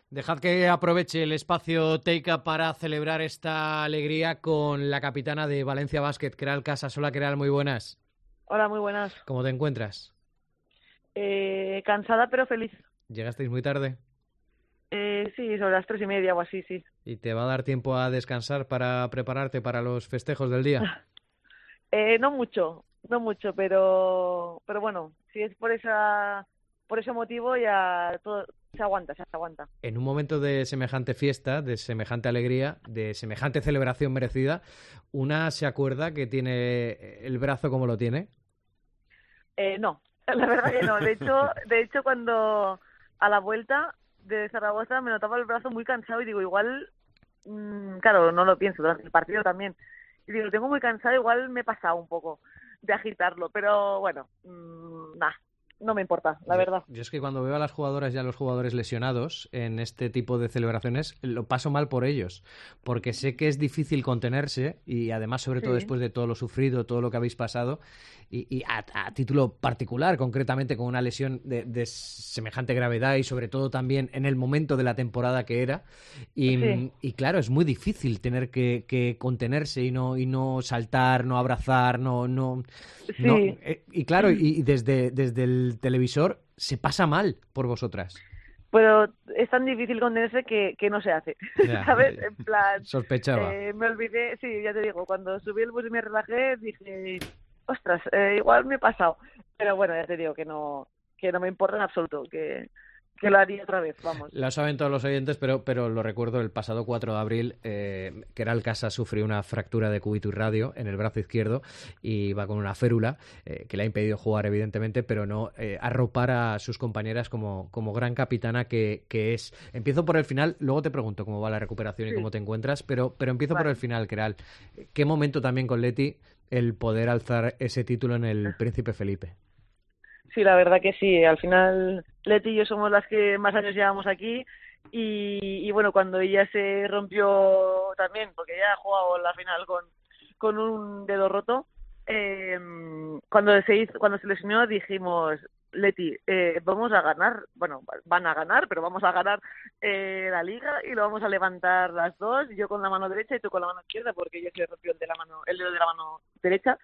Dejad que aproveche el espacio Teica para celebrar esta alegría con la capitana de Valencia Basket, Queralt Casas. Hola, Queralt, muy buenas. Hola, muy buenas. ¿Cómo te encuentras? Cansada pero feliz. ¿Llegasteis muy tarde? Sí, sobre las 3:30 o así, sí. ¿Y te va a dar tiempo a descansar para prepararte para los festejos del día? No mucho, no mucho, pero bueno, si es por ese motivo ya todo se aguanta, se aguanta. En un momento de semejante fiesta, de semejante alegría, de semejante celebración merecida, ¿una se acuerda que tiene el brazo como lo tiene? No, la verdad que no. De hecho, cuando a la vuelta de Zaragoza me notaba el brazo muy cansado y digo, igual, claro, no lo pienso, durante el partido también. Y digo, lo tengo muy cansado, igual me he pasado un poco de agitarlo, pero bueno, nada, no me importa, la verdad. Yo es que cuando veo a las jugadoras y a los jugadores lesionados en este tipo de celebraciones, lo paso mal por ellos, porque sé que es difícil contenerse y además, sobre todo Sí, después de todo lo sufrido, todo lo que habéis pasado, y a título particular, concretamente con una lesión de semejante gravedad y sobre todo también en el momento de la temporada que era, sí, y claro, es muy difícil tener que contenerse y no saltar, no abrazar, no, sí. y claro, y desde el televisor se pasa mal por vosotras. Pero es tan difícil contenerse que no se hace, Ya, ¿sabes? En plan, sospechaba. me olvidé, sí, ya te digo, cuando subí el bus y me relajé, dije, ostras, igual me he pasado. Pero bueno, ya te digo que no me importa en absoluto, que lo haría otra vez, vamos. Lo saben todos los oyentes, pero lo recuerdo, el pasado 4 de abril, Queralt Casas sufrió una fractura de cúbito y radio en el brazo izquierdo y va con una férula que le ha impedido jugar, evidentemente, pero no arropar a sus compañeras como gran capitana que es. Empiezo por el final, luego te pregunto cómo va la recuperación y cómo Sí, te encuentras, pero empiezo por el vale. final, Queralt. ¿Qué momento también con Leti el poder alzar ese título en el Príncipe Felipe? Sí, la verdad que sí. Al final, Leti y yo somos las que más años llevamos aquí. Y bueno, cuando ella se rompió también, porque ella ha jugado la final con un dedo roto, eh, cuando se lesionó dijimos, Leti, vamos a ganar, bueno, van a ganar, pero vamos a ganar la liga y lo vamos a levantar las dos, yo con la mano derecha y tú con la mano izquierda, porque ella se rompió el dedo de la mano derecha.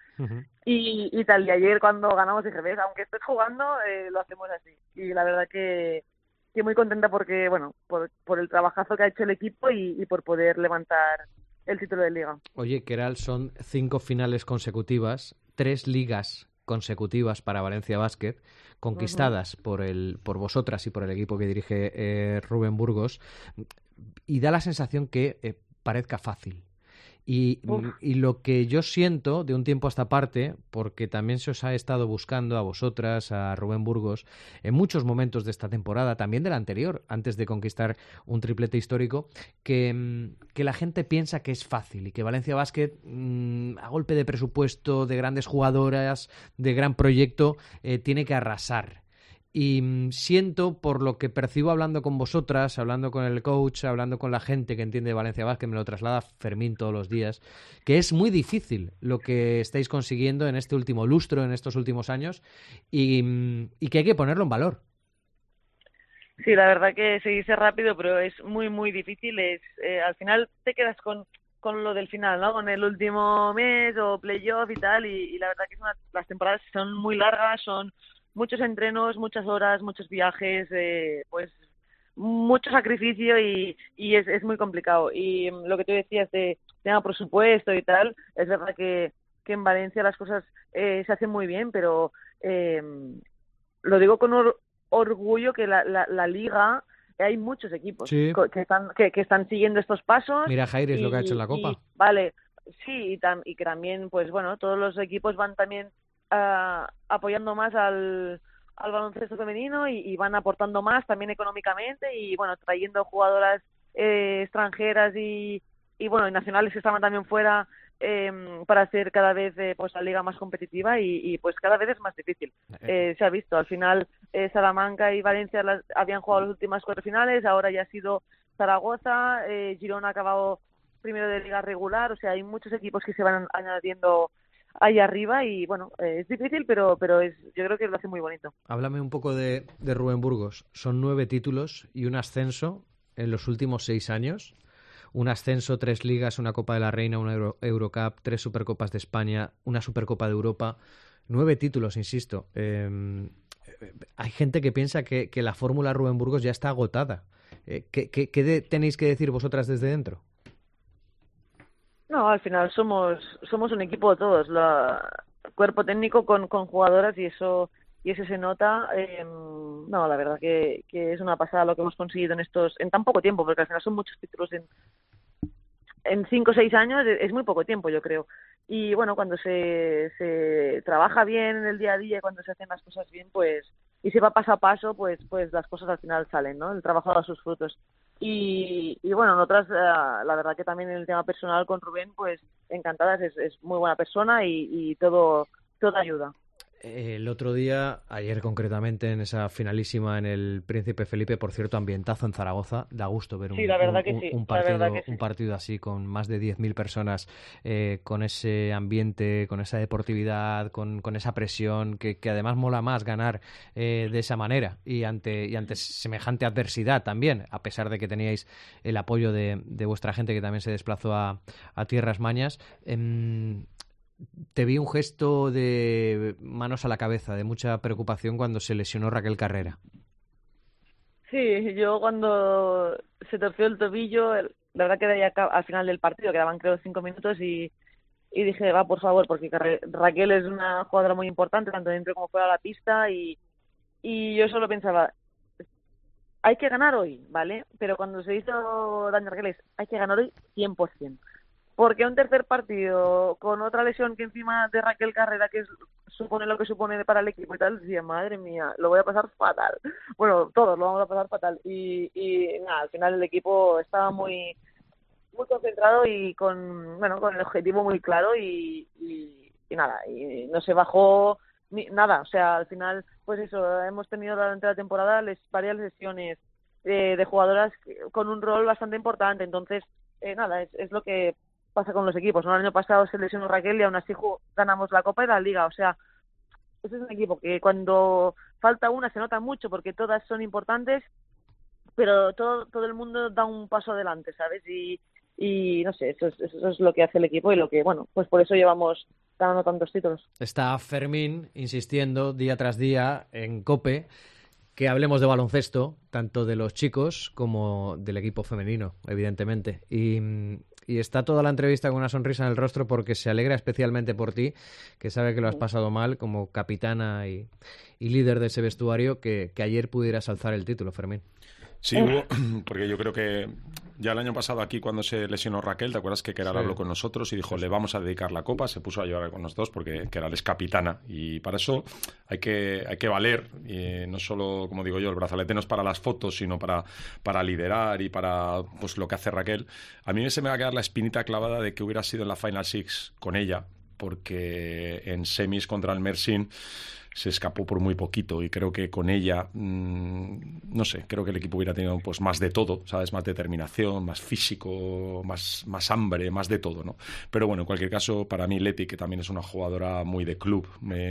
Y tal, y ayer cuando ganamos dije, ves, aunque estés jugando, lo hacemos así. Y la verdad que muy contenta porque, bueno, por el trabajazo que ha hecho el equipo y por poder levantar el título de liga. Oye, Queralt, son 5 finales consecutivas, 3 ligas consecutivas para Valencia Basket, Ujú. conquistadas por vosotras y por el equipo que dirige Rubén Burgos, y da la sensación que parezca fácil. Uf, Y lo que yo siento de un tiempo a esta parte, porque también se os ha estado buscando a vosotras, a Rubén Burgos, en muchos momentos de esta temporada, también de la anterior, antes de conquistar un triplete histórico, que la gente piensa que es fácil y que Valencia Basket, a golpe de presupuesto, de grandes jugadoras, de gran proyecto, tiene que arrasar. Y siento, por lo que percibo hablando con vosotras, hablando con el coach, hablando con la gente que entiende de Valencia Basket, me lo traslada Fermín todos los días, que es muy difícil lo que estáis consiguiendo en este último lustro, en estos últimos años, y que hay que ponerlo en valor. sí, la verdad que se dice rápido, pero es muy, muy difícil. Al final te quedas con lo del final, ¿no? Con el último mes o playoff y tal, y la verdad que las temporadas son muy largas, son muchos entrenos, muchas horas, muchos viajes, pues mucho sacrificio y es muy complicado. Y lo que tú decías de tema presupuesto y tal, es verdad que en Valencia las cosas se hacen muy bien, pero eh, lo digo con orgullo que la liga, hay muchos equipos Sí. que están siguiendo estos pasos Mira Jairis lo que ha hecho en la y Copa. vale, sí, y que también, pues bueno, todos los equipos van también apoyando más al baloncesto femenino y van aportando más también económicamente y bueno, trayendo jugadoras extranjeras y bueno, y nacionales que estaban también fuera para hacer cada vez pues la liga más competitiva y pues cada vez es más difícil. Se ha visto, al final Salamanca y Valencia habían jugado las últimas 4 finales, ahora ya ha sido Zaragoza, Girona ha acabado primero de liga regular, o sea, hay muchos equipos que se van añadiendo ahí arriba y bueno, es difícil, pero yo creo que lo hace muy bonito. Háblame un poco de Rubén Burgos. Son 9 títulos y un ascenso en los últimos 6 años. Un ascenso, 3 ligas, una Copa de la Reina, una Eurocup, 3 Supercopas de España, una Supercopa de Europa, 9 títulos, insisto. Hay gente que piensa que la fórmula Rubén Burgos ya está agotada. ¿Qué tenéis que decir vosotras desde dentro? No, al final somos un equipo todos, cuerpo técnico con jugadoras y eso se nota. No, la verdad que es una pasada lo que hemos conseguido en tan poco tiempo, porque al final son muchos títulos en 5 o 6 años, es muy poco tiempo, yo creo. Y bueno, cuando se trabaja bien en el día a día, cuando se hacen las cosas bien, pues, y se va paso a paso, pues las cosas al final salen, ¿no? El trabajo da sus frutos. Y bueno, nosotras, la verdad que también en el tema personal con Rubén, pues encantadas, es muy buena persona y todo ayuda. El otro día, ayer concretamente, en esa finalísima en el Príncipe Felipe, por cierto, ambientazo en Zaragoza, da gusto ver un partido así, con más de 10.000 personas, con ese ambiente, con esa deportividad, con esa presión, que además mola más ganar de esa manera y ante semejante adversidad también, a pesar de que teníais el apoyo de vuestra gente que también se desplazó a tierras mañas. Te vi un gesto de manos a la cabeza, de mucha preocupación cuando se lesionó Raquel Carrera. Sí, yo cuando se torció el tobillo, la verdad que de ahí al final del partido, quedaban creo 5 minutos y dije, va, por favor, porque Raquel es una jugadora muy importante, tanto dentro como fuera de la pista, y yo solo pensaba, hay que ganar hoy, ¿vale? Pero cuando se hizo daño a Raquel hay que ganar hoy 100%. Porque un tercer partido con otra lesión que encima de Raquel Carrera, supone lo que supone para el equipo y tal, decía, madre mía, lo voy a pasar fatal. Bueno, todos lo vamos a pasar fatal. Y nada, al final el equipo estaba muy concentrado y con el objetivo muy claro y nada, y no se bajó nada. O sea, al final, pues eso, hemos tenido durante la temporada varias lesiones de jugadoras con un rol bastante importante. Entonces, nada, es lo que pasa con los equipos, ¿no? El año pasado se lesionó Raquel y aún así ganamos la Copa y la Liga. O sea, ese es un equipo que cuando falta una se nota mucho porque todas son importantes, pero todo el mundo da un paso adelante, ¿sabes? Y no sé, eso es lo que hace el equipo y lo que, bueno, pues por eso llevamos ganando tantos títulos. Está Fermín insistiendo día tras día en COPE que hablemos de baloncesto, tanto de los chicos como del equipo femenino, evidentemente. Y está toda la entrevista con una sonrisa en el rostro porque se alegra especialmente por ti, que sabe que lo has pasado mal como capitana y líder de ese vestuario, que ayer pudieras alzar el título, Fermín. Sí, porque yo creo que ya el año pasado aquí cuando se lesionó Raquel, ¿te acuerdas que Keral habló con nosotros y dijo, le vamos a dedicar la copa? Se puso a llorar con nosotros porque Keral es capitana y para eso hay que valer, y no solo, como digo yo, el brazalete no es para las fotos, sino para liderar y para pues lo que hace Raquel. A mí se me va a quedar la espinita clavada de que hubiera sido en la Final Six con ella, porque en semis contra el Mersin se escapó por muy poquito y creo que con ella, no sé, creo que el equipo hubiera tenido pues más de todo, ¿sabes? Más determinación, más físico, más hambre, más de todo, ¿no? Pero bueno, en cualquier caso, para mí Leti, que también es una jugadora muy de club,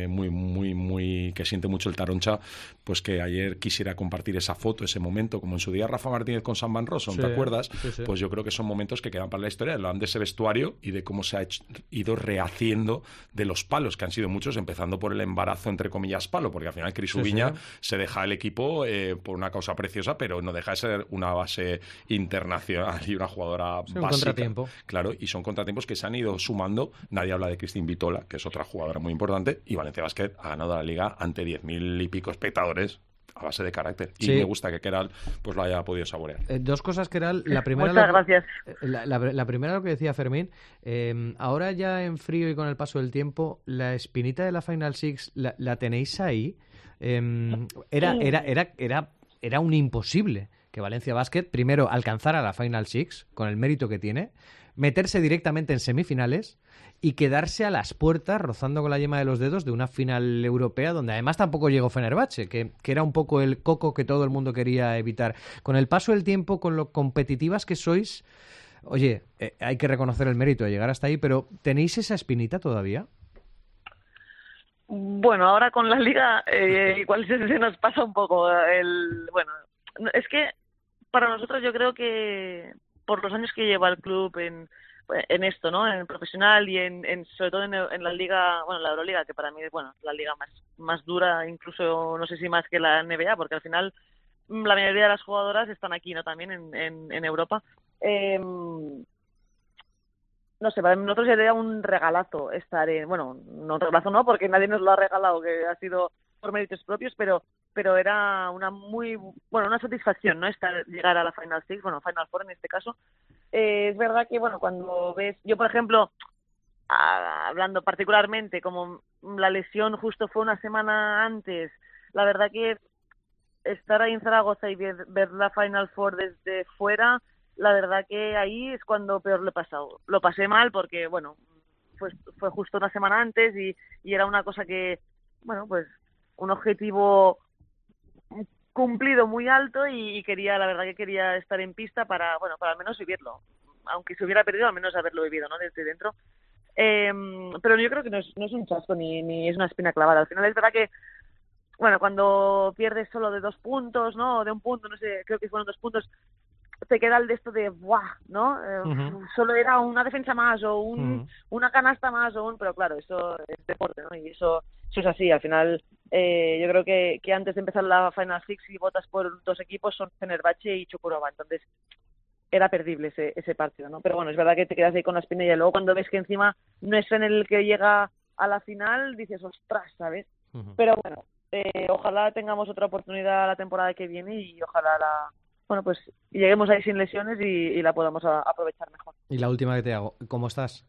muy que siente mucho el Taroncha, pues que ayer quisiera compartir esa foto, ese momento, como en su día Rafa Martínez con Sam Van Rossum, ¿te acuerdas? Sí. Pues yo creo que son momentos que quedan para la historia, hablan de ese vestuario y de cómo se ha ido rehaciendo de los palos, que han sido muchos, empezando por el embarazo, entre comillas, palo, porque al final Cris Ubiña se deja el equipo por una causa preciosa, pero no deja de ser una base internacional y una jugadora básica. Un contratiempo. Claro, y son contratiempos que se han ido sumando. Nadie habla de Cristín Vitola, que es otra jugadora muy importante, y Valencia Basket ha ganado la Liga ante 10.000 y pico espectadores a base de carácter. Y me gusta que Keral pues lo haya podido saborear. Dos cosas, Keral. La primera, muchas gracias. La primera, lo que decía Fermín, ahora ya en frío y con el paso del tiempo, la espinita de la Final Six, ¿la tenéis ahí? Era un imposible que Valencia Basket primero alcanzara la Final Six con el mérito que tiene, meterse directamente en semifinales y quedarse a las puertas, rozando con la yema de los dedos, de una final europea donde además tampoco llegó Fenerbahce, que era un poco el coco que todo el mundo quería evitar. Con el paso del tiempo, con lo competitivas que sois, oye, hay que reconocer el mérito de llegar hasta ahí, pero ¿tenéis esa espinita todavía? Bueno, ahora con la Liga igual se nos pasa un poco. Es que para nosotros yo creo que por los años que lleva el club en esto, ¿no? En profesional y sobre todo en la liga, bueno, la Euroliga, que para mí es, bueno, la liga más dura, incluso no sé si más que la NBA, porque al final la mayoría de las jugadoras están aquí, ¿no? También en Europa. No sé, para nosotros sería un regalazo estar bueno, no un regalazo no, porque nadie nos lo ha regalado, que ha sido por méritos propios, pero era una satisfacción, ¿no? Llegar a la Final Six, bueno, Final Four en este caso. Es verdad que, bueno, cuando ves, yo por ejemplo, hablando particularmente, como la lesión justo fue una semana antes, la verdad que estar ahí en Zaragoza y ver la Final Four desde fuera, la verdad que ahí es cuando peor lo he pasado. Lo pasé mal porque, bueno, fue justo una semana antes y era una cosa que, bueno, pues un objetivo cumplido muy alto y la verdad que quería estar en pista para al menos vivirlo. Aunque se hubiera perdido, al menos haberlo vivido, ¿no? Desde dentro. Pero yo creo que no es un chasco ni es una espina clavada. Al final es verdad que, bueno, cuando pierdes solo de 2 puntos, ¿no? O de 1 punto, no sé, creo que fueron 2 puntos, te queda el de esto de ¡buah! ¿No? Solo era una defensa más o una canasta más pero claro, eso es deporte, ¿no? Y eso es así. Al final, yo creo que antes de empezar la Final Six, si votas por 2 equipos, son Fenerbahce y Çukurova. Entonces, era perdible ese partido, ¿no? Pero bueno, es verdad que te quedas ahí con la espina y luego cuando ves que encima no es en el que llega a la final, dices, ostras, ¿sabes? Pero bueno, ojalá tengamos otra oportunidad la temporada que viene y ojalá pues lleguemos ahí sin lesiones y la podamos aprovechar mejor. Y la última que te hago, ¿cómo estás?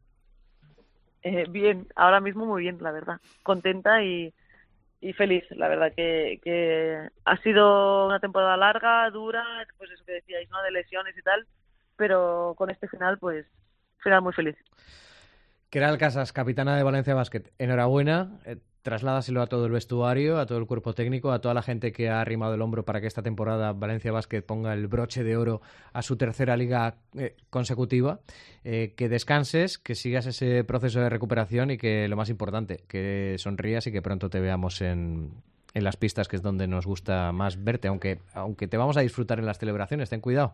Bien, ahora mismo muy bien, la verdad. Contenta y feliz, la verdad que ha sido una temporada larga, dura, pues eso que decíais, ¿no? De lesiones y tal, pero con este final, pues, final muy feliz. Queralt Casas, capitana de Valencia Basket, enhorabuena. Trasládaselo a todo el vestuario, a todo el cuerpo técnico, a toda la gente que ha arrimado el hombro para que esta temporada Valencia Basket ponga el broche de oro a su tercera liga consecutiva. Que descanses, que sigas ese proceso de recuperación y que, lo más importante, que sonrías y que pronto te veamos en las pistas, que es donde nos gusta más verte, aunque te vamos a disfrutar en las celebraciones. Ten cuidado.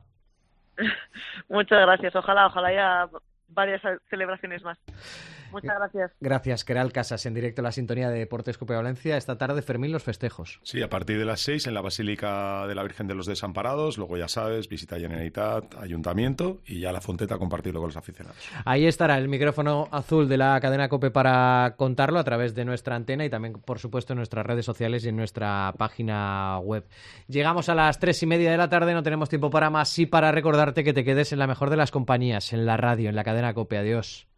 Muchas gracias. Ojalá haya varias celebraciones más. Muchas gracias. Gracias, Queralt Casas, en directo a la sintonía de Deportes Cope Valencia. Esta tarde, Fermín, los festejos. Sí, a partir de las 6 en la Basílica de la Virgen de los Desamparados. Luego, ya sabes, visita Generalitat, Ayuntamiento y ya la Fonteta, compartirlo con los aficionados. Ahí estará el micrófono azul de la cadena COPE para contarlo a través de nuestra antena y también, por supuesto, en nuestras redes sociales y en nuestra página web. Llegamos a las 3:30 de la tarde, no tenemos tiempo para más, sí para recordarte que te quedes en la mejor de las compañías, en la radio, en la cadena COPE. Adiós.